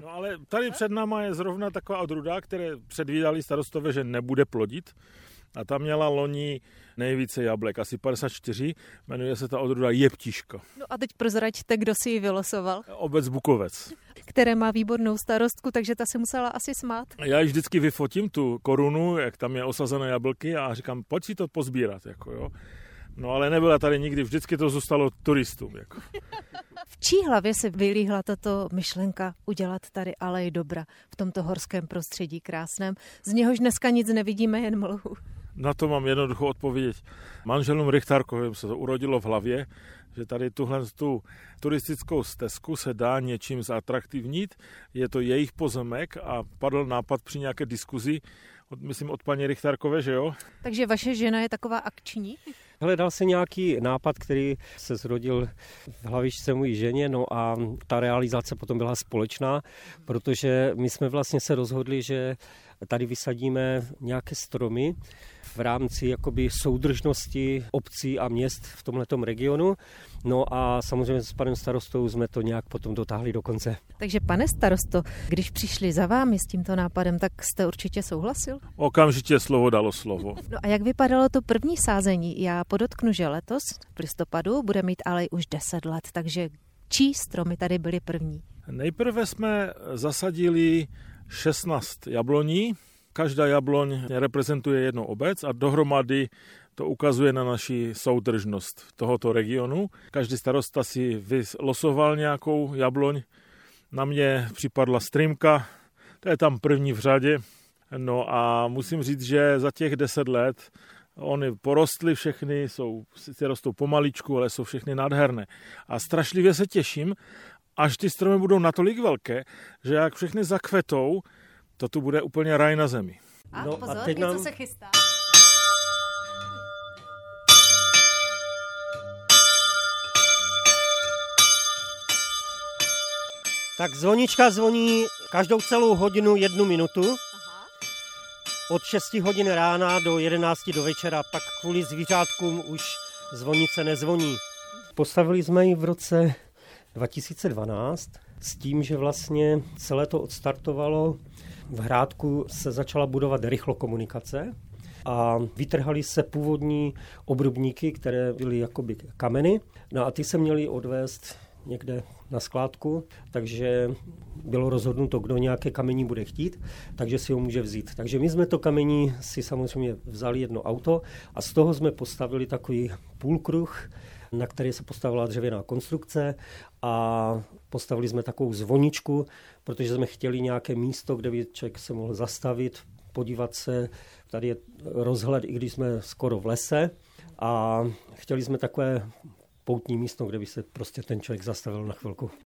No ale tady před náma je zrovna taková odrůda, které předvídali starostové, že nebude plodit. A tam měla loni nejvíce jablek, asi 54, jmenuje se ta odrůda Jeptiška. No a teď prozraďte, kdo si ji vylosoval. Obec Bukovec. Které má výbornou starostku, takže ta se musela asi smát. Já již vždycky vyfotím tu korunu, jak tam je osazené jablky a říkám, pojď si to pozbírat. Jako jo. No ale nebyla tady nikdy, vždycky to zůstalo turistům. Jako. V čí hlavě se vylíhla tato myšlenka udělat tady alej dobra v tomto horském prostředí krásném, z něhož dneska nic nevidíme, jen mlhu? Na to mám jednoduchou odpověď. Manželům Richtarkovým se to urodilo v hlavě, že tady tuhle tu turistickou stezku se dá něčím zatraktivnit. Je to jejich pozemek a padl nápad při nějaké diskuzi, myslím od paní Richtarkové, že jo? Takže vaše žena je taková akční? Hledal se nějaký nápad, který se zrodil v hlavičce mojí ženě, no a ta realizace potom byla společná, protože my jsme vlastně se rozhodli, že tady vysadíme nějaké stromy v rámci jakoby soudržnosti obcí a měst v tomhletom regionu. No a samozřejmě s panem starostou jsme to nějak potom dotáhli do konce. Takže pane starosto, když přišli za vámi s tímto nápadem, tak jste určitě souhlasil? Okamžitě slovo dalo slovo. No a jak vypadalo to první sázení? Já podotknu, že letos v listopadu bude mít alej už 10 let, takže čí stromy tady byly první? Nejprve jsme zasadili 16 jabloní. Každá jabloň reprezentuje jednu obec a dohromady to ukazuje na naši soudržnost tohoto regionu. Každý starosta si vylosoval nějakou jabloň. Na mě připadla Strýmka, to je tam první v řadě. No a musím říct, že za těch 10 let oni porostly všechny, sice rostou pomaličku, ale jsou všechny nádherné. A strašlivě se těším, až ty stromy budou natolik velké, že jak všechny zakvetou, to tu bude úplně raj na zemi. A pozor, něco se chystá. Tak zvonička zvoní každou celou hodinu 1 minutu. Aha. Od 6 hodin rána do 11 do večera, pak kvůli zvířátkům už zvonice nezvoní. Postavili jsme ji v roce 2012 s tím, že vlastně celé to odstartovalo. V Hrádku se začala budovat rychlokomunikace a vytrhaly se původní obrubníky, které byly jakoby kameny. No a ty se měly odvést někde na skládku, takže bylo rozhodnuto, kdo nějaké kamení bude chtít, takže si ho může vzít. Takže my jsme to kamení si samozřejmě vzali jedno auto a z toho jsme postavili takový půlkruh, na který se postavila dřevěná konstrukce a postavili jsme takovou zvoničku, protože jsme chtěli nějaké místo, kde by člověk se mohl zastavit, podívat se. Tady je rozhled, i když jsme skoro v lese a chtěli jsme takové poutní místo, kde by se prostě ten člověk zastavil na chvilku.